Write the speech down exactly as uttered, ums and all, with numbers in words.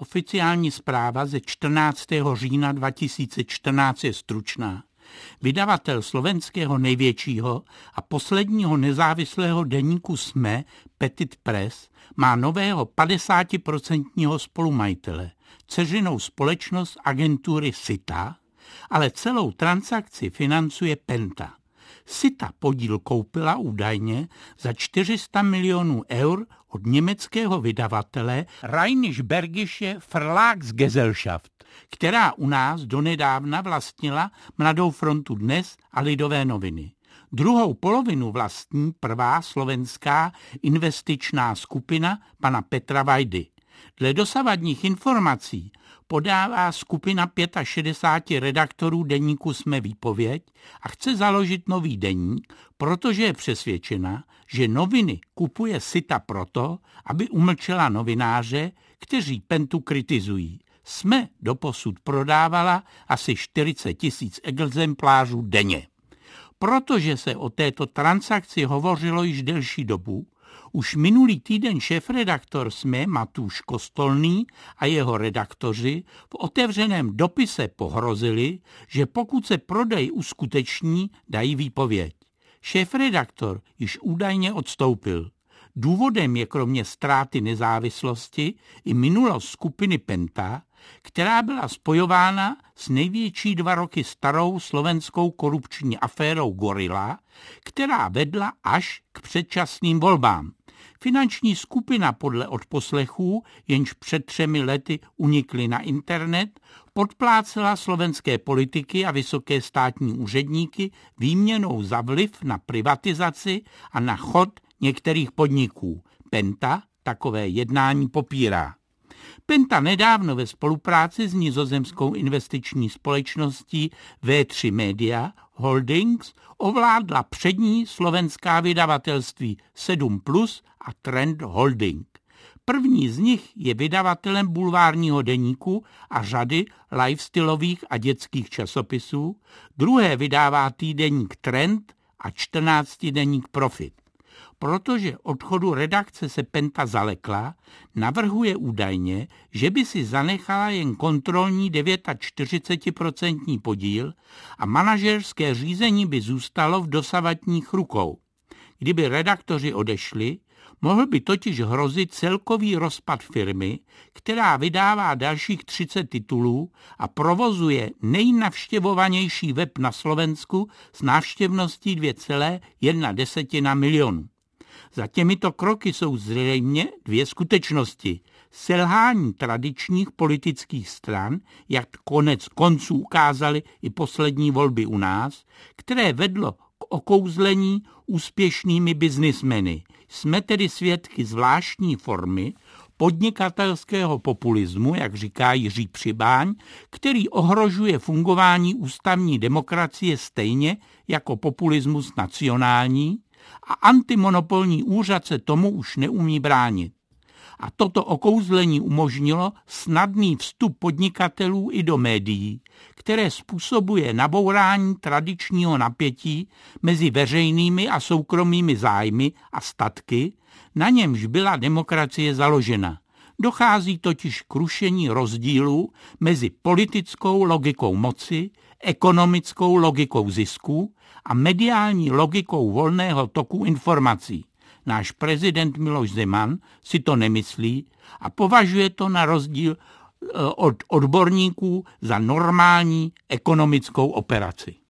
Oficiální zpráva ze čtrnáctého října dva tisíce čtrnáct je stručná. Vydavatel slovenského největšího a posledního nezávislého deníku S M E, Petit Press, má nového padesátiprocentního spolumajitele, dceřinou společnost agentury Sita, ale celou transakci financuje Penta. Sita podíl koupila údajně za čtyři sta milionů eur od německého vydavatele Rheinisch Bergische Verlagsgesellschaft, která u nás donedávna vlastnila Mladou frontu Dnes a Lidové noviny. Druhou polovinu vlastní prvá slovenská investičná skupina pana Petra Vajdy. Dle dosavadních informací podává skupina šedesáti pěti redaktorů deníku S M E výpověď a chce založit nový deník, protože je přesvědčena, že noviny kupuje Sita proto, aby umlčela novináře, kteří Pentu kritizují. S M E doposud prodávala asi čtyřicet tisíc exemplářů denně. Protože se o této transakci hovořilo již delší dobu, už minulý týden šéfredaktor S M E Matúš Kostolný a jeho redaktoři v otevřeném dopise pohrozili, že pokud se prodej uskuteční, dají výpověď. Šéfredaktor již údajně odstoupil. Důvodem je kromě ztráty nezávislosti i minulost skupiny Penta, která byla spojována s největší dva roky starou slovenskou korupční aférou Gorila, která vedla až k předčasným volbám. Finanční skupina podle odposlechů, jenž před třemi lety unikly na internet, podplácela slovenské politiky a vysoké státní úředníky výměnou za vliv na privatizaci a na chod některých podniků. Penta takové jednání popírá. Penta nedávno ve spolupráci s nizozemskou investiční společností V tři Media Holdings ovládla přední slovenská vydavatelství sedm plus a Trend Holding. První z nich je vydavatelem bulvárního deníku a řady lifestyleových a dětských časopisů, druhé vydává týdeník Trend a čtrnáctidenník Profit. Protože odchodu redakce se Penta zalekla, navrhuje údajně, že by si zanechala jen kontrolní čtyřicetidevět procentní podíl a manažerské řízení by zůstalo v dosavadních rukou. Kdyby redaktoři odešli, mohl by totiž hrozit celkový rozpad firmy, která vydává dalších třicet titulů a provozuje nejnavštěvovanější web na Slovensku s návštěvností dvě celá jedna milionu. Za těmito kroky jsou zřejmě dvě skutečnosti. Selhání tradičních politických stran, jak konec konců ukázaly i poslední volby u nás, které vedlo k okouzlení úspěšnými biznismeny. Jsme tedy svědky zvláštní formy podnikatelského populismu, jak říká Jiří Přibáň, který ohrožuje fungování ústavní demokracie stejně jako populismus nacionální, a antimonopolní úřad se tomu už neumí bránit. A toto okouzlení umožnilo snadný vstup podnikatelů i do médií, které způsobuje nabourání tradičního napětí mezi veřejnými a soukromými zájmy a statky, na němž byla demokracie založena. Dochází totiž k rušení rozdílů mezi politickou logikou moci, ekonomickou logikou zisku a mediální logikou volného toku informací. Náš prezident Miloš Zeman si to nemyslí a považuje to na rozdíl od odborníků za normální ekonomickou operaci.